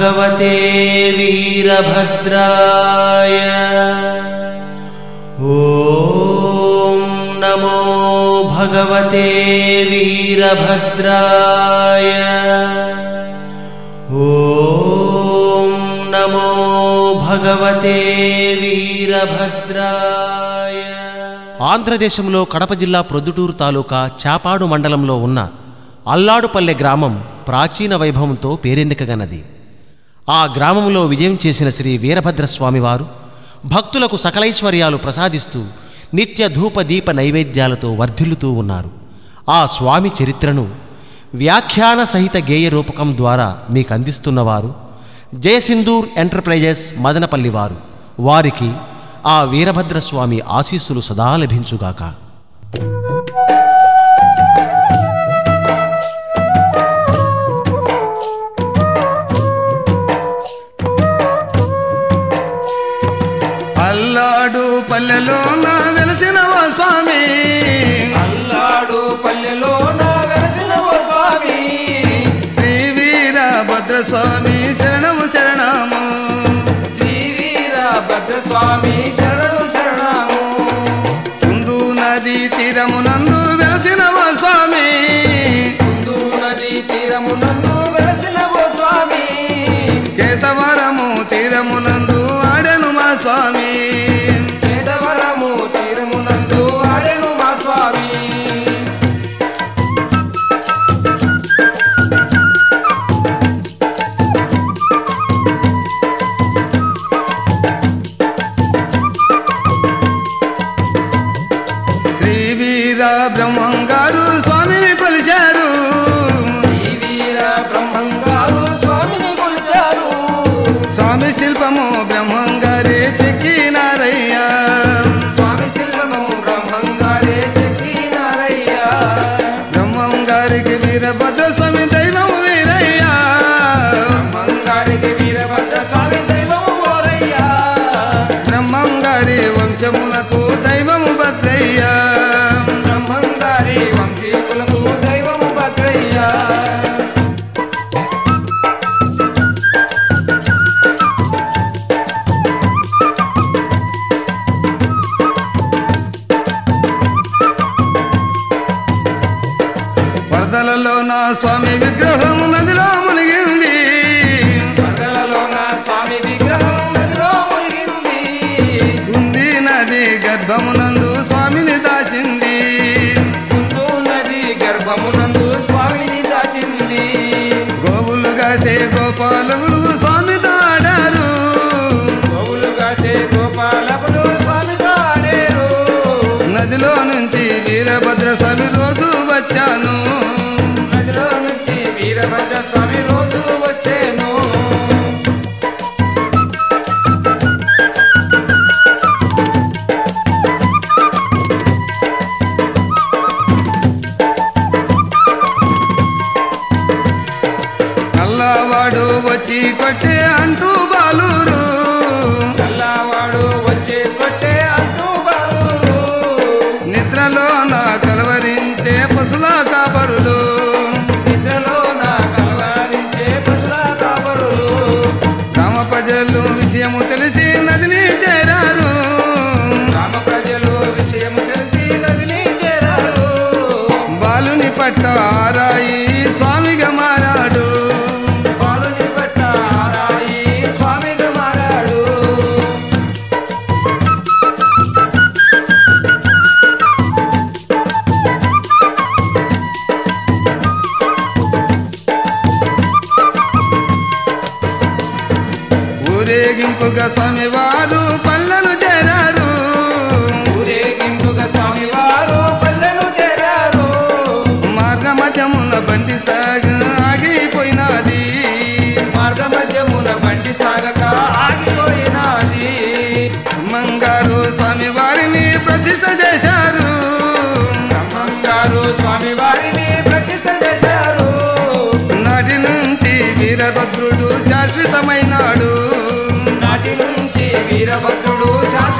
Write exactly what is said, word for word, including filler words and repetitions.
भगवते वीरभद्राय। ॐ नमो भगवते वीरभद्राय। ॐ नमो भगवते वीरभद्राय। ఆంధ్రదేశంలో కడప జిల్లా ప్రొద్దుటూరు తాలూకా చాపాడు మండలంలో ఉన్న అల్లాడుపల్లె గ్రామం ప్రాచీన వైభవంతో పేరెన్నికగన్నది. ఆ గ్రామంలో విజయం చేసిన శ్రీ వీరభద్రస్వామివారు భక్తులకు సకలైశ్వర్యాలు ప్రసాదిస్తూ నిత్య ధూప దీప నైవేద్యాలతో వర్ధిల్లుతూ ఉన్నారు. ఆ స్వామి చరిత్రను వ్యాఖ్యాన సహిత గేయ రూపకం ద్వారా మీకు అందిస్తున్నవారు జయసింధూర్ ఎంటర్ప్రైజెస్ మదనపల్లి వారు. వారికి ఆ వీరభద్రస్వామి ఆశీస్సులు సదా లభించుగాక. అల్లాడు పల్లెలో నా వెలసిన ఓ స్వామి, అల్లాడు పల్లెలో నా వెలసిన ఓ స్వామి, శ్రీ వీరభద్రస్వామి శరణము శరణము, శ్రీ వీరభద్రస్వామి శరణు శరణము. కుందు నది తీరమునందు వెలసిన ఓ స్వామి, కుందు నది తీరమునందు వెలసిన ఓ స్వామి, కేతవరము తీరమునందు ఆడెను మా స్వామి, కేదవరము తీరమునందు ఆడెను మా స్వామి. శ్రీ వీర బ్రహ్మంగారు స్వామిని కొలిచారు, శ్రీ వీర బ్రహ్మంగారు స్వామిని కొలిచారు, స్వామి శిల్పము బ్రహ్మంగారే చెక్కినారయ్యా, స్వామి శిల్పము బ్రహ్మంగారే చెక్కినారయ్యా. బ్రహ్మంగారికి వీరభద్ర స్వామి దైవం వీరయ్యా, బ్రహ్మంగారికి వీరభద్ర స్వామి దైవము ఓరయ్యా, బ్రహ్మంగారి వంశములకు దైవము భద్రయ్యా, బ్రహ్మంగారి వంశీకులకు దైవము భద్రయ్యా. వరదలలో నా స్వామి విగ్రహము నదిలో మునిగింది, వరదలలో నా స్వామి విగ్రహం నదిలో మునిగింది, ఉంది నది గర్భమునందు స్వామిని దాచింది, కుందు నది గర్భమునందు స్వామిని దాచింది, గోవులు కాసే గోపాలకులు స్వామితో ఆడారు, గోవులు కాసే గోపాలకులు స్వామితో ఆడేరు. నదిలో నుంచి వీరభద్ర స్వామి రోజు వచ్చాను, నదిలో నుంచి వీరభద్ర స్వామి రోజు వచ్చేను. నల్లవాడు వచ్చి కొట్టే అంటూ బాలూరు, చల్లవాడు వచ్చే కొట్టే అంటూ బాలూరు, నిద్రలో నా కలవరించే పశుల కాపరులు, నిద్రలో నా కలవరించే పశుల కాపరులు, గ్రామ ప్రజలు విషయము తెలిసి నదిని చేరారు, గ్రామ ప్రజలు విషయం తెలిసి నదిని చేరారు, బాలుని పట్ట ఆరాయి స్వామిగా మారాడు, బాలుని పట్ట ఆరాయి స్వామిగా మారాడు. ఊరేగింపుగా స్వామివారు పల్లెను చేరారు, ఊరేగింపుగా స్వామివారు పల్లెను చేరారు, మార్గ మధ్యమున బండి సాగ ఆగిపోయినది, మార్గ మధ్యమున బండి సాగక ఆగిపోయినది, బ్రహ్మంగారు స్వామివారిని ప్రతిష్ఠ చేశారు, బ్రహ్మంగారు స్వామివారిని ప్రతిష్ఠ చేశారు, నాటి నుంచి వీరభద్రుడు శాశ్వతమైనాడు, నాటి నుంచి వీరభద్రుడు శాశ్వత